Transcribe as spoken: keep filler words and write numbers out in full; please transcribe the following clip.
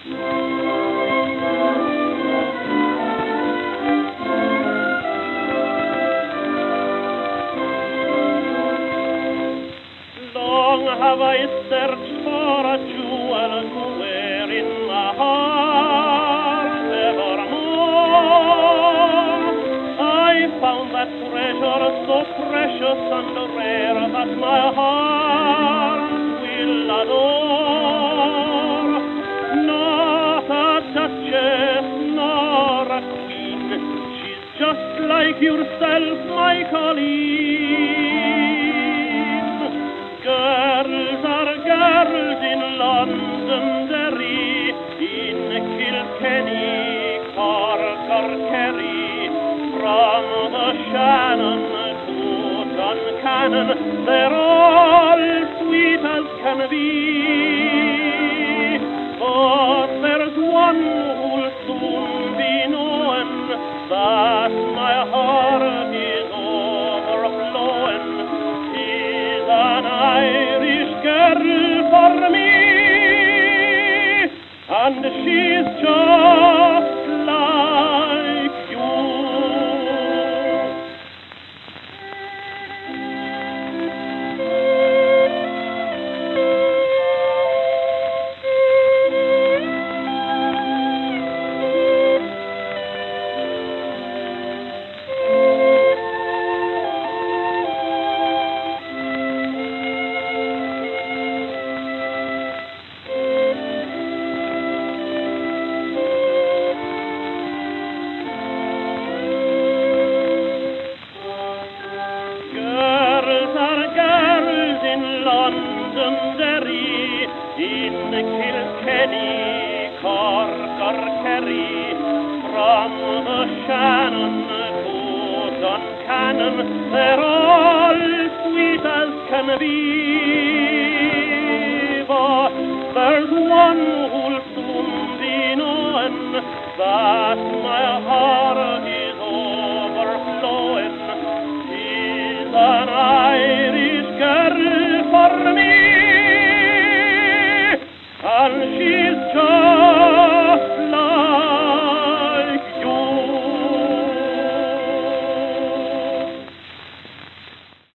Long have I searched for a jewel to wear in my heart evermore. I found that treasure so precious and rare that my heart will adore. Not a duchess nor a queen, she's just like yourself, my Colleen. Girls are girls in Londonderry, in Kilkenny, Cork or Kerry. From the Shannon to Duncannon, they're all sweet as can be. But there's one who'll soon be known, that my heart is overflowing. She's an Irish girl for me, and she's just like you. Londonderry, in Kilkenny, Cork or Kerry. From the Shannon to Duncannon, they're all sweet as can be. But there's one who'll soon be known, that my